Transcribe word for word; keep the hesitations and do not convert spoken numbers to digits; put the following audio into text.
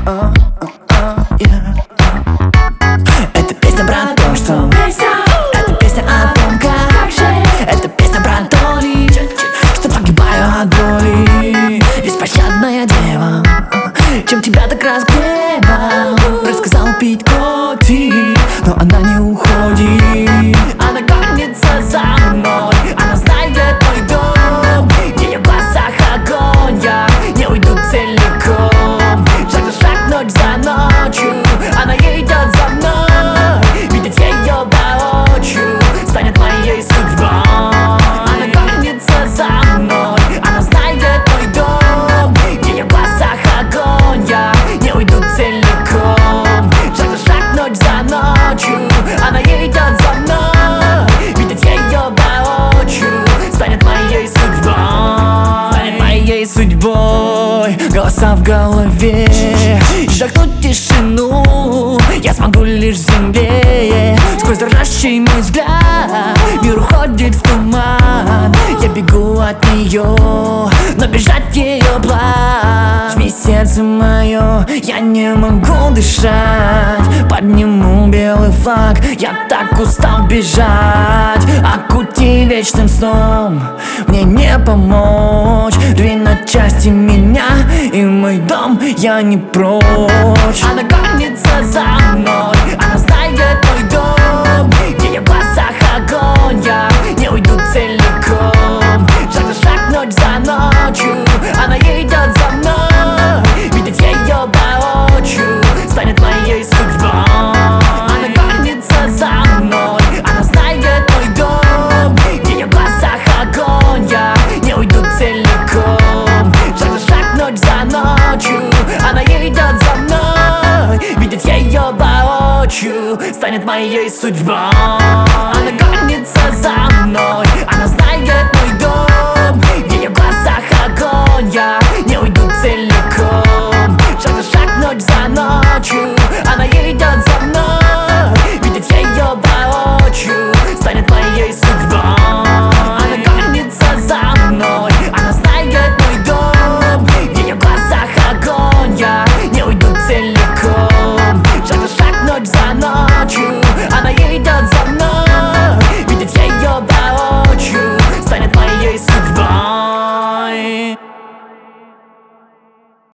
uh, uh, yeah. Это песня про то, что это песня о том, как это песня про то лишь, что погибаю от боли. Беспощадная дева, чем тебя так разгневал. Рассказал пить коти, но она не уходит. Она гонится за мной, она знает, где твой дом. В ее глазах огонь, я не уйду целиком. Шаг за шаг, ночь за ночью, она идет за мной. Видеть ее воочию станет моей судьбой. Она гонится за мной, она знает, где твой дом. В ее глазах огонь, я не уйду целиком. Шаг за шаг, ночь за ночью, она идет за мной. Видеть ее воочию станет моей судьбой. Станет моей судьбой. Голоса в голове, вдохнуть тишину я смогу лишь в земле. Сквозь дрожащий мой взгляд мир уходит в туман. Я бегу от нее, но бежать ее план. Жми сердце мое, я не могу дышать. Подниму белый флаг, я так устал бежать. Окути вечным сном, мне не помочь. Рви на части меня и мой дом, я не прочь. Она гонится за мной, она знает, где твой дом. В ее глазах огонь, я не уйду целиком. Шаг за шаг, ночь за ночью, она идет за мной. Видеть ее воочию станет моей судьбой. Она гонится за мной, она знает, где твой дом. В ее глазах огонь, я не уйду целиком. Шаг за шаг, ночь за ночью, она идет за мной. Видеть ее воочию станет моей судьбой. Она гонится за мной, она знает, где твой дом.